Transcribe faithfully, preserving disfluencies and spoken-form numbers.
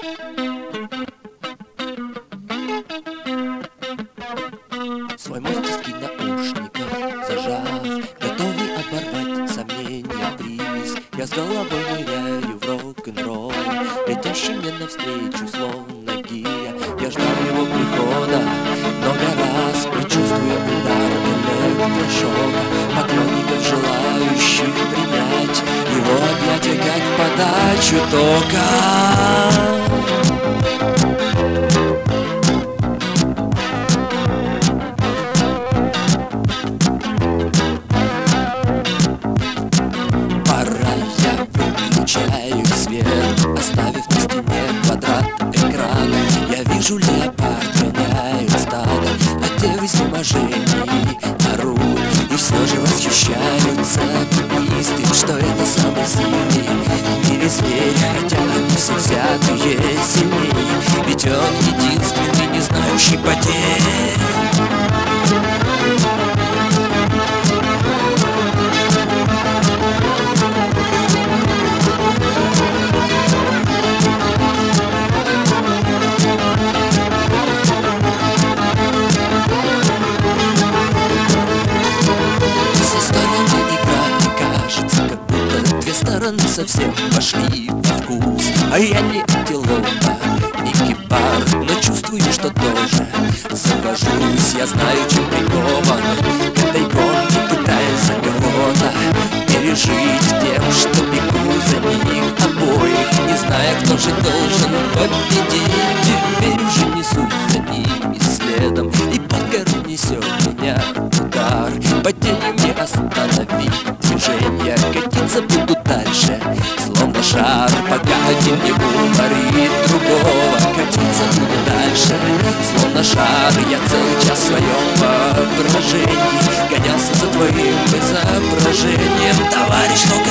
Свой мостик наушников зажав, готовый оборвать сомнения приз, я с головой ныряю в рок-н-ролл, летящий мне навстречу словно гия. Я ждал его прихода много раз, предчувствуя удар электрошока, поклонников, желающих принять его объятия как подачу тока. Выключаю свет, оставив на стене квадрат экрана. Я вижу, леопард гоняет стадо, а те в изнеможении орут. И все же восхищаются туристы, что это самый сильный в мире зверь, хотя они все взятые сильнее, ведь он единственный, не знающий потерь. Стороны совсем пошли во вкус, а я не антилопа, не гепард, но чувствую, что тоже завожусь. Я знаю, чем прикован к этой гонке, пытаясь за кого-то пережить тем, что бегу за них обоих, не зная, кто же должен победить. Теперь уже несусь за ними следом, и под гору несет меня удар. Падение не остановить движение, катиться буду дальше, словно шар, пока один не уморит другого. Катиться буду дальше, словно шар. Я целый час в своем воображении гонялся за твоим изображением. Товарищ, ну